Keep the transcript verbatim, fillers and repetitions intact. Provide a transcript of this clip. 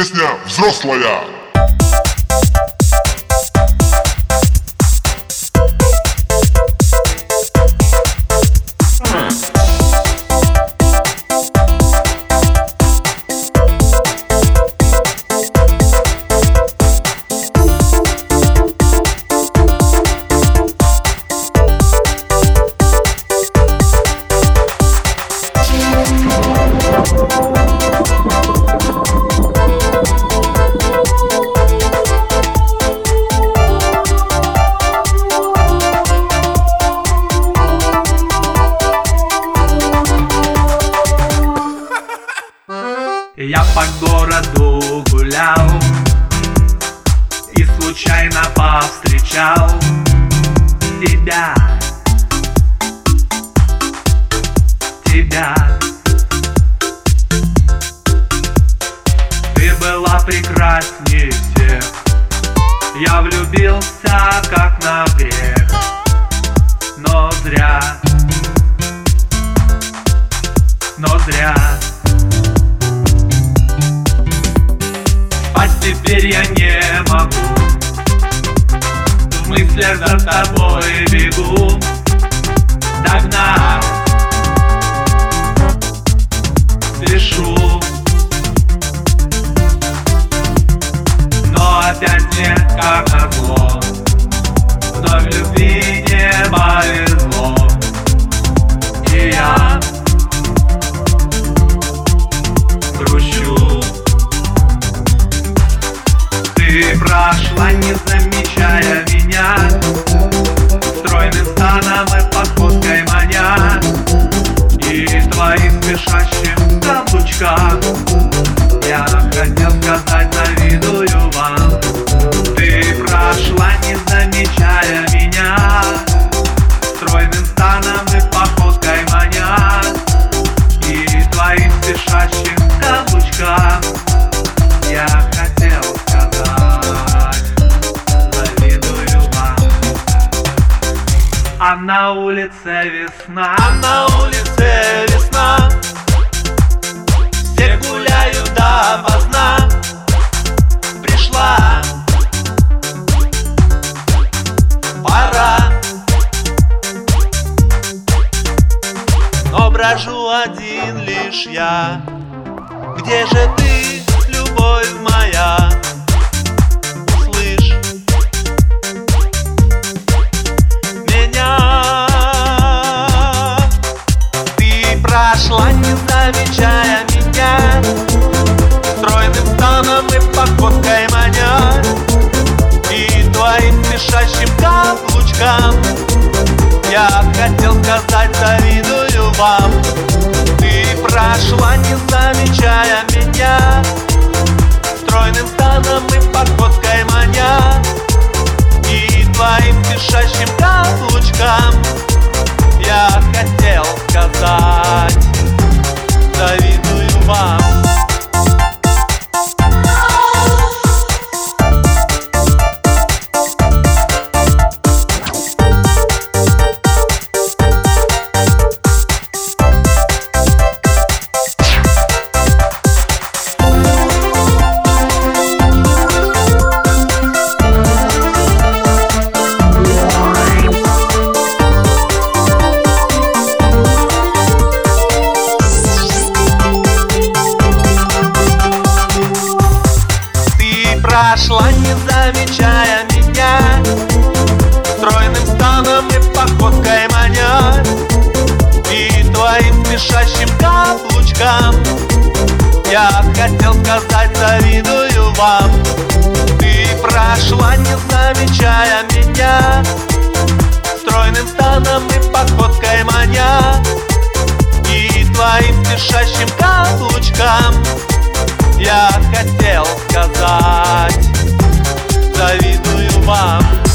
Песня взрослая. Я по городу гулял и случайно повстречал тебя, тебя. Ты была прекрасней всех, я влюбился как на грех, но зря, но зря. Теперь я не могу, в мыслях за тобой бегу, догнать, спешу, но опять мне как назло, вновь любви не повезло, и я грущу. Ты прошла, не замечая меня, стройным станом и походкой маня, и твоим спешащим каблучкам я хотел сказать, завидую вам. Ты прошла, не замечая меня, стройным станом и походкой маня, и твоим спешащим каблучкам я хотел сказать, завидую вам. А на улице весна, а на улице весна, все гуляют допоздна. Пришла пора, но брожу один лишь я. Где же ты, любовь моя? Услышь меня. Ты прошла, не замечая меня, стройным станом и походкой маня, и твоим спешащим каблучкам я хотел сказать, завидую вам. Ты прошла, не замечая меня, стройным станом и походкой маня, и твоим спешащим каблучкам я хотел сказать, завидую вам. Прошла, не замечая меня, стройным станом и походкой маня, и твоим спешащим каблучкам я хотел сказать, завидую вам. Ты прошла, не замечая меня, стройным станом и походкой маня, и твоим спешащим каблучкам я хотел сказать, завидую вам.